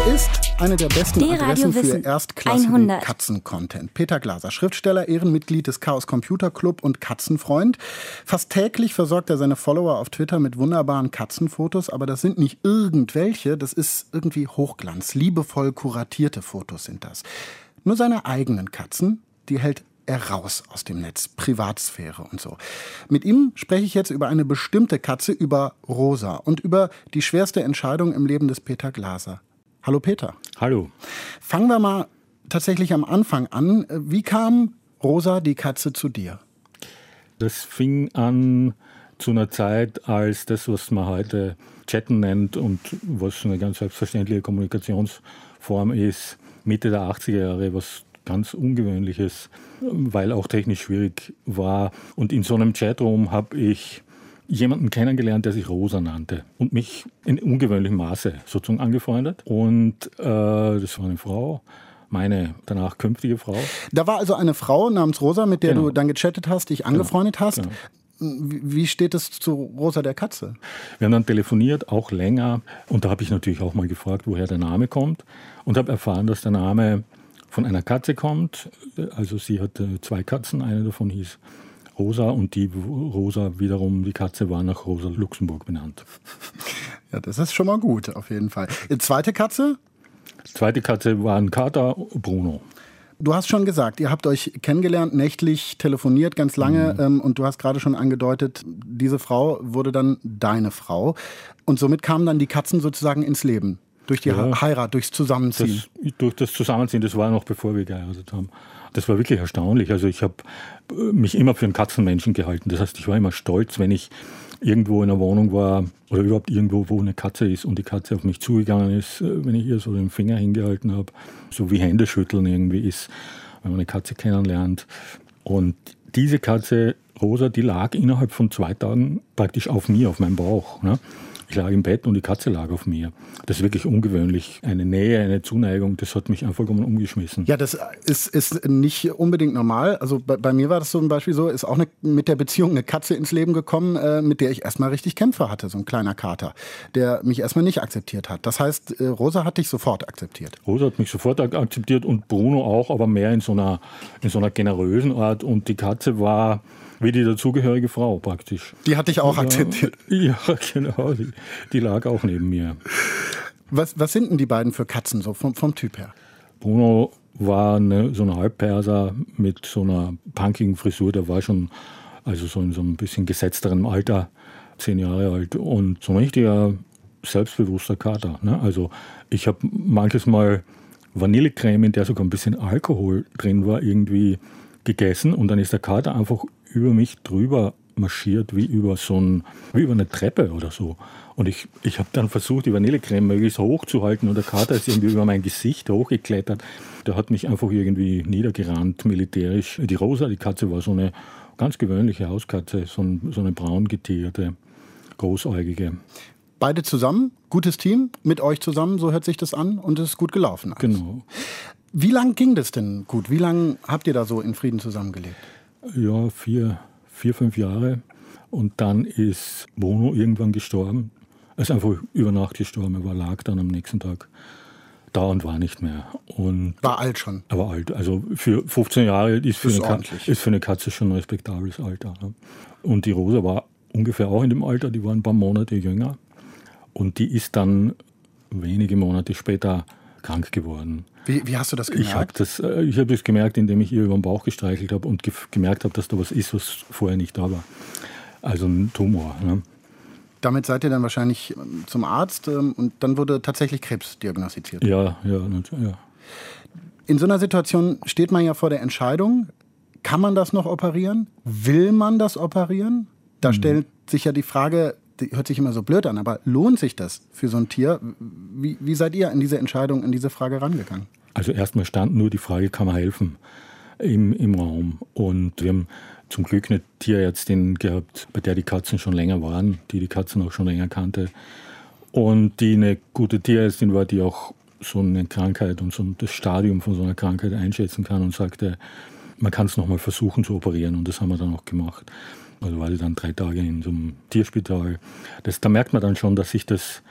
ist eine der besten Die Adressen für Radiowissen erstklassigen 100. Katzen-Content. Peter Glaser, Schriftsteller, Ehrenmitglied des Chaos Computer Club und Katzenfreund. Fast täglich versorgt er seine Follower auf Twitter mit wunderbaren Katzenfotos, aber das sind nicht irgendwelche, das ist irgendwie Hochglanz. Liebevoll kuratierte Fotos sind das. Nur seine eigenen Katzen, die hält er raus aus dem Netz, Privatsphäre und so. Mit ihm spreche ich jetzt über eine bestimmte Katze, über Rosa und über die schwerste Entscheidung im Leben des Peter Glaser. Hallo Peter. Hallo. Fangen wir mal tatsächlich am Anfang an. Wie kam Rosa, die Katze, zu dir? Das fing an zu einer Zeit, als das, was man heute Chatten nennt und was eine ganz selbstverständliche Kommunikationsform ist, Mitte der 80er Jahre, was ganz Ungewöhnliches, weil auch technisch schwierig war. Und in so einem Chatroom habe ich jemanden kennengelernt, der sich Rosa nannte und mich in ungewöhnlichem Maße sozusagen angefreundet. Und das war eine Frau, meine danach künftige Frau. Da war also eine Frau namens Rosa, mit der du dann gechattet hast, dich angefreundet hast. Genau. Wie steht es zu Rosa der Katze? Wir haben dann telefoniert, auch länger. Und da habe ich natürlich auch mal gefragt, woher der Name kommt. Und habe erfahren, dass der Name von einer Katze kommt. Also sie hatte 2 Katzen, eine davon hieß Rosa und die Rosa wiederum, die Katze, war nach Rosa Luxemburg benannt. Ja, das ist schon mal gut, auf jeden Fall. Zweite Katze? Zweite Katze war ein Kater, Bruno. Du hast schon gesagt, ihr habt euch kennengelernt, nächtlich telefoniert, ganz lange. Und du hast gerade schon angedeutet, diese Frau wurde dann deine Frau. Und somit kamen dann die Katzen sozusagen ins Leben. Durch die Heirat, durchs Zusammenziehen. Durch das Zusammenziehen, das war noch bevor wir geheiratet haben. Das war wirklich erstaunlich. Also ich habe mich immer für einen Katzenmenschen gehalten. Das heißt, ich war immer stolz, wenn ich irgendwo in einer Wohnung war oder überhaupt irgendwo, wo eine Katze ist und die Katze auf mich zugegangen ist, wenn ich ihr so den Finger hingehalten habe. So wie Händeschütteln irgendwie ist, wenn man eine Katze kennenlernt. Und diese Katze, Rosa, die lag innerhalb von 2 Tagen praktisch auf mir, auf meinem Bauch. Ne? Ich lag im Bett und die Katze lag auf mir. Das ist wirklich ungewöhnlich. Eine Nähe, eine Zuneigung, das hat mich einfach umgeschmissen. Ja, das ist nicht unbedingt normal. Also bei mir war das zum Beispiel so, ist auch mit der Beziehung eine Katze ins Leben gekommen, mit der ich erstmal richtig Kämpfe hatte, so ein kleiner Kater, der mich erstmal nicht akzeptiert hat. Das heißt, Rosa hat dich sofort akzeptiert. Rosa hat mich sofort akzeptiert und Bruno auch, aber mehr in so einer generösen Art. Und die Katze war wie die dazugehörige Frau praktisch. Die hat dich auch akzeptiert? Ja, genau. Die lag auch neben mir. Was sind denn die beiden für Katzen so vom Typ her? Bruno war so ein Halbperser mit so einer punkigen Frisur. Der war schon so in so ein bisschen gesetzterem Alter, 10 Jahre alt. Und so ein richtiger selbstbewusster Kater. Ne? Also ich habe manches Mal Vanillecreme, in der sogar ein bisschen Alkohol drin war, irgendwie gegessen. Und dann ist der Kater einfach über mich drüber marschiert, wie über eine Treppe oder so. Und ich habe dann versucht, die Vanillecreme möglichst hoch zu halten und der Kater ist irgendwie über mein Gesicht hochgeklettert. Der hat mich einfach irgendwie niedergerannt, militärisch. Die Rosa, die Katze, war so eine ganz gewöhnliche Hauskatze, so eine braun getigerte, großäugige. Beide zusammen, gutes Team, mit euch zusammen, so hört sich das an und es ist gut gelaufen. Alles. Genau. Wie lange ging das denn gut? Wie lange habt ihr da so in Frieden zusammengelebt? Ja, 4-5 Jahre. Und dann ist Bruno irgendwann gestorben. Er ist einfach über Nacht gestorben. Er lag dann am nächsten Tag da und war nicht mehr. Und war alt schon? Er war alt. Also für 15 Jahre ist für eine Katze schon ein respektables Alter. Ne? Und die Rosa war ungefähr auch in dem Alter. Die war ein paar Monate jünger. Und die ist dann wenige Monate später krank geworden. Wie hast du das gemerkt? Ich habe das gemerkt, indem ich ihr über den Bauch gestreichelt habe und gemerkt habe, dass da was ist, was vorher nicht da war. Also ein Tumor. Ne? Damit seid ihr dann wahrscheinlich zum Arzt und dann wurde tatsächlich Krebs diagnostiziert. Ja. In so einer Situation steht man ja vor der Entscheidung, kann man das noch operieren? Will man das operieren? Da stellt sich ja die Frage, die hört sich immer so blöd an, aber lohnt sich das für so ein Tier? Wie seid ihr in diese Entscheidung, in diese Frage rangegangen? Also erstmal stand nur die Frage, kann man helfen im Raum. Und wir haben zum Glück eine Tierärztin gehabt, bei der die Katzen schon länger waren, die Katzen auch schon länger kannte. Und die eine gute Tierärztin war, die auch so eine Krankheit und so das Stadium von so einer Krankheit einschätzen kann und sagte, man kann es nochmal versuchen zu operieren. Und das haben wir dann auch gemacht. Also war sie dann 3 Tage in so einem Tierspital. Da merkt man dann schon, dass sich das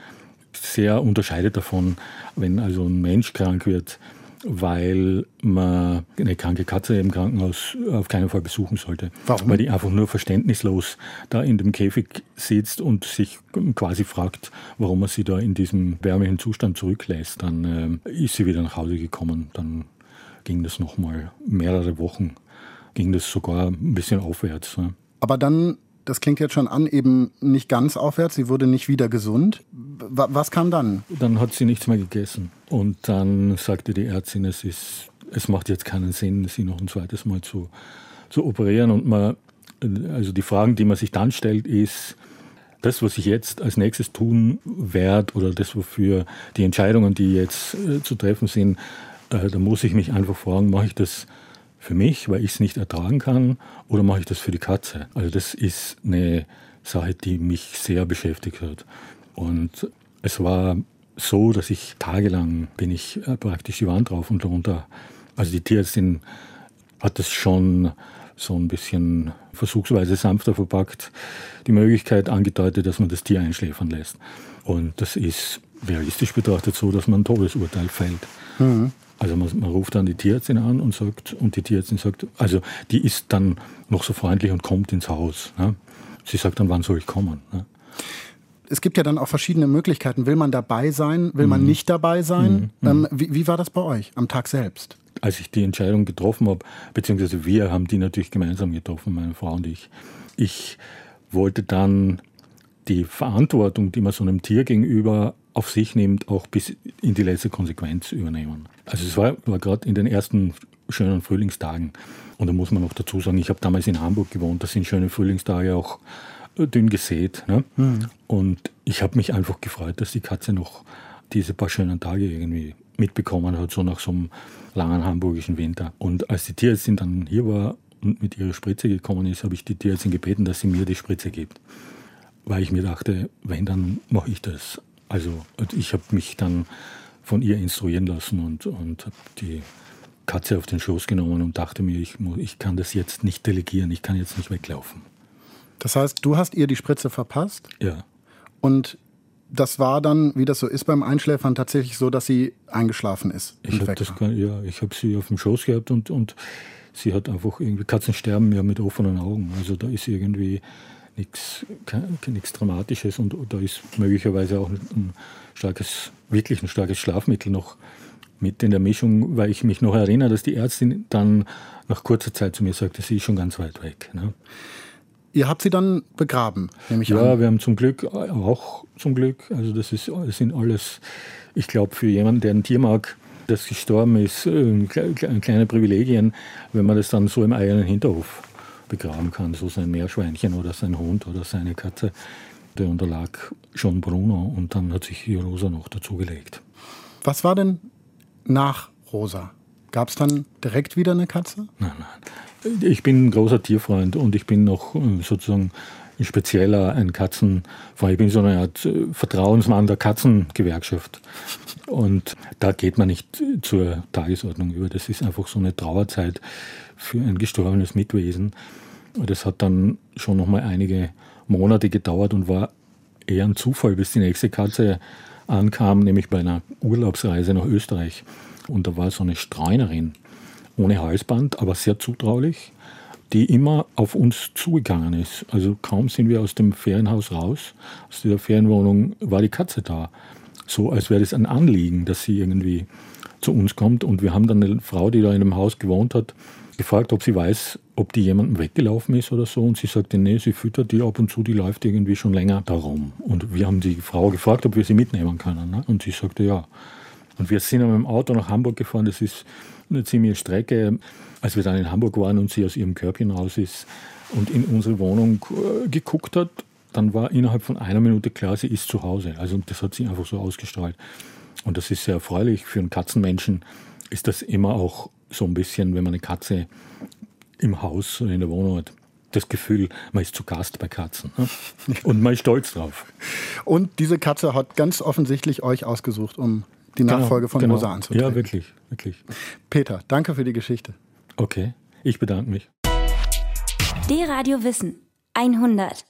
sehr unterscheidet davon, wenn also ein Mensch krank wird, weil man eine kranke Katze im Krankenhaus auf keinen Fall besuchen sollte. Warum? Weil die einfach nur verständnislos da in dem Käfig sitzt und sich quasi fragt, warum man sie da in diesem wärmlichen Zustand zurücklässt. Dann ist sie wieder nach Hause gekommen. Dann ging das nochmal mehrere Wochen, ging das sogar ein bisschen aufwärts. Ne? Aber dann, das klingt jetzt schon an, eben nicht ganz aufwärts, sie wurde nicht wieder gesund. Was kam dann? Dann hat sie nichts mehr gegessen. Und dann sagte die Ärztin, es macht jetzt keinen Sinn, sie noch ein zweites Mal zu operieren. Und also die Fragen, die man sich dann stellt, ist, das, was ich jetzt als nächstes tun werde, oder das, wofür die Entscheidungen, die jetzt zu treffen sind, da muss ich mich einfach fragen, mache ich das für mich, weil ich es nicht ertragen kann, oder mache ich das für die Katze? Also das ist eine Sache, die mich sehr beschäftigt hat. Und es war so, dass ich tagelang bin ich praktisch die Wand rauf und runter. Also die Tierärztin hat das schon so ein bisschen versuchsweise sanfter verpackt, die Möglichkeit angedeutet, dass man das Tier einschläfern lässt. Und das ist realistisch betrachtet so, dass man ein Todesurteil fällt. Mhm. Also man ruft dann die Tierärztin an und die Tierärztin sagt, also die ist dann noch so freundlich und kommt ins Haus. Ne? Sie sagt dann, wann soll ich kommen? Ne? Es gibt ja dann auch verschiedene Möglichkeiten. Will man dabei sein? Will man nicht dabei sein? Wie war das bei euch am Tag selbst? Als ich die Entscheidung getroffen habe, beziehungsweise wir haben die natürlich gemeinsam getroffen, meine Frau und ich. Ich wollte dann die Verantwortung, die man so einem Tier gegenüber auf sich nimmt, auch bis in die letzte Konsequenz übernehmen. Also es war gerade in den ersten schönen Frühlingstagen. Und da muss man noch dazu sagen, ich habe damals in Hamburg gewohnt, da sind schöne Frühlingstage auch dünn gesät. Ne? Mhm. Und ich habe mich einfach gefreut, dass die Katze noch diese paar schönen Tage irgendwie mitbekommen hat, so nach so einem langen hamburgischen Winter. Und als die Tierärztin dann hier war und mit ihrer Spritze gekommen ist, habe ich die Tierärztin gebeten, dass sie mir die Spritze gibt. Weil ich mir dachte, wenn, dann mache ich das. Also ich habe mich dann von ihr instruieren lassen und habe die Katze auf den Schoß genommen und dachte mir, ich kann das jetzt nicht delegieren, ich kann jetzt nicht weglaufen. Das heißt, du hast ihr die Spritze verpasst? Ja. Und das war dann, wie das so ist beim Einschläfern, tatsächlich so, dass sie eingeschlafen ist? Ich habe sie auf dem Schoß gehabt und sie hat einfach irgendwie, Katzen sterben ja mit offenen Augen, also da ist irgendwie nichts Dramatisches und da ist möglicherweise auch ein starkes Schlafmittel noch mit in der Mischung, weil ich mich noch erinnere, dass die Ärztin dann nach kurzer Zeit zu mir sagte, sie ist schon ganz weit weg. Ne? Ihr habt sie dann begraben, nehme ich an? Ja, wir haben zum Glück, also das sind alles, ich glaube, für jemanden, der ein Tier mag, das gestorben ist, kleine Privilegien, wenn man das dann so im eigenen Hinterhof begraben kann, so sein Meerschweinchen oder sein Hund oder seine Katze. Der unterlag schon Bruno und dann hat sich hier Rosa noch dazugelegt. Was war denn nach Rosa? Gab es dann direkt wieder eine Katze? Nein. Ich bin ein großer Tierfreund und ich bin noch sozusagen ein Katzenfreund. Ich bin so eine Art Vertrauensmann der Katzengewerkschaft. Und da geht man nicht zur Tagesordnung über. Das ist einfach so eine Trauerzeit für ein gestorbenes Mitwesen. Das hat dann schon noch mal einige Monate gedauert und war eher ein Zufall, bis die nächste Katze ankam, nämlich bei einer Urlaubsreise nach Österreich. Und da war so eine Streunerin, ohne Halsband, aber sehr zutraulich, die immer auf uns zugegangen ist. Also kaum sind wir aus dem Ferienhaus raus, aus dieser Ferienwohnung, war die Katze da. So als wäre das ein Anliegen, dass sie irgendwie zu uns kommt. Und wir haben dann eine Frau, die da in einem Haus gewohnt hat, gefragt, ob sie weiß, ob die jemandem weggelaufen ist oder so. Und sie sagte, nee, sie füttert die ab und zu, die läuft irgendwie schon länger da rum. Und wir haben die Frau gefragt, ob wir sie mitnehmen können. Ne? Und sie sagte, ja. Und wir sind mit dem Auto nach Hamburg gefahren. Das ist eine ziemliche Strecke. Als wir dann in Hamburg waren und sie aus ihrem Körbchen raus ist und in unsere Wohnung geguckt hat, dann war innerhalb von einer Minute klar, sie ist zu Hause. Also das hat sie einfach so ausgestrahlt. Und das ist sehr erfreulich. Für einen Katzenmenschen ist das immer auch so ein bisschen, wenn man eine Katze im Haus oder in der Wohnung hat, das Gefühl, man ist zu Gast bei Katzen. Ne? Und man ist stolz drauf. Und diese Katze hat ganz offensichtlich euch ausgesucht, um die Nachfolge von Rosa anzutreten. Ja, wirklich. Peter, danke für die Geschichte. Okay, ich bedanke mich. D-Radio Wissen 100.